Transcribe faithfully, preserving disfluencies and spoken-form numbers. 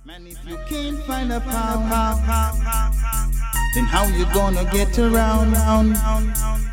Man, if you can't find a pound, then how you gonna get around?